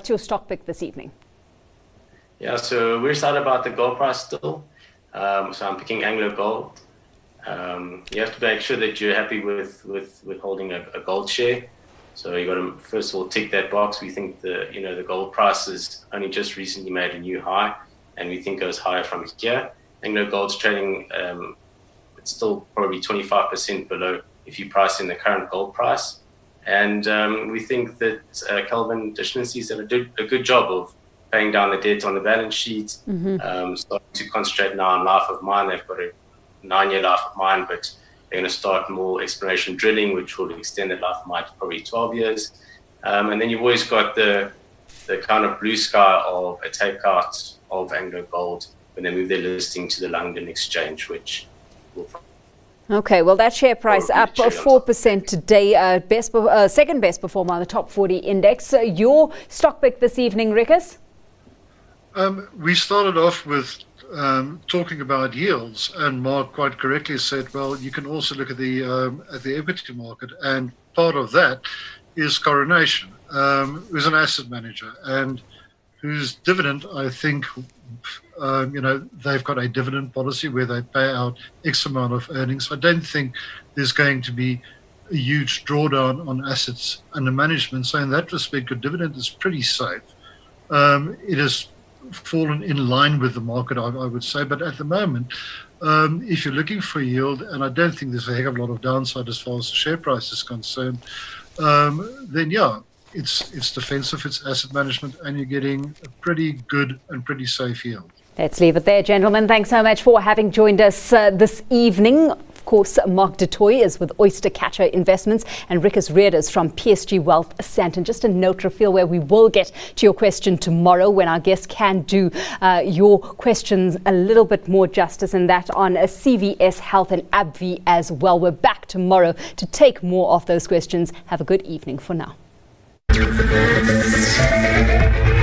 what's your stock pick this evening? Yeah, so we're excited about the gold price still. So I'm picking Anglo Gold. You have to make sure that you're happy with holding a gold share. So you got to first of all tick that box. We think the gold price has only just recently made a new high, and we think it goes higher from here. Anglo Gold's trading, it's still probably 25% below if you price in the current gold price. And we think that Kelvin Dishnasy's done a good job of paying down the debt on the balance sheet, starting to concentrate now on life of mine. They've got a 9-year life of mine, but they're going to start more exploration drilling, which will extend the life of mine to probably 12 years. And then you've always got the kind of blue sky of a takeout of Anglo Gold when they move their listing to the London Exchange, which will... Okay, well, that share price up 4% today, second best performer on the top 40 index. Your stock pick this evening, Rikus? We started off with talking about yields, and Mark quite correctly said, well, you can also look at the equity market, and part of that is Coronation, who's an asset manager and whose dividend, I think, they've got a dividend policy where they pay out X amount of earnings. I don't think there's going to be a huge drawdown on assets under management. So in that respect, your dividend is pretty safe. It has fallen in line with the market, I would say. But at the moment, if you're looking for yield, and I don't think there's a heck of a lot of downside as far as the share price is concerned, then yeah, it's defensive, it's asset management, and you're getting a pretty good and pretty safe yield. Let's leave it there, gentlemen. Thanks so much for having joined us this evening. Of course, Mark du Toit is with Oyster Catcher Investments and Rikus Reerders from PSG Wealth Sandton. Just a note, Rafiel, where we will get to your question tomorrow when our guests can do your questions a little bit more justice, and that on CVS Health and AbbVie as well. We're back tomorrow to take more of those questions. Have a good evening for now.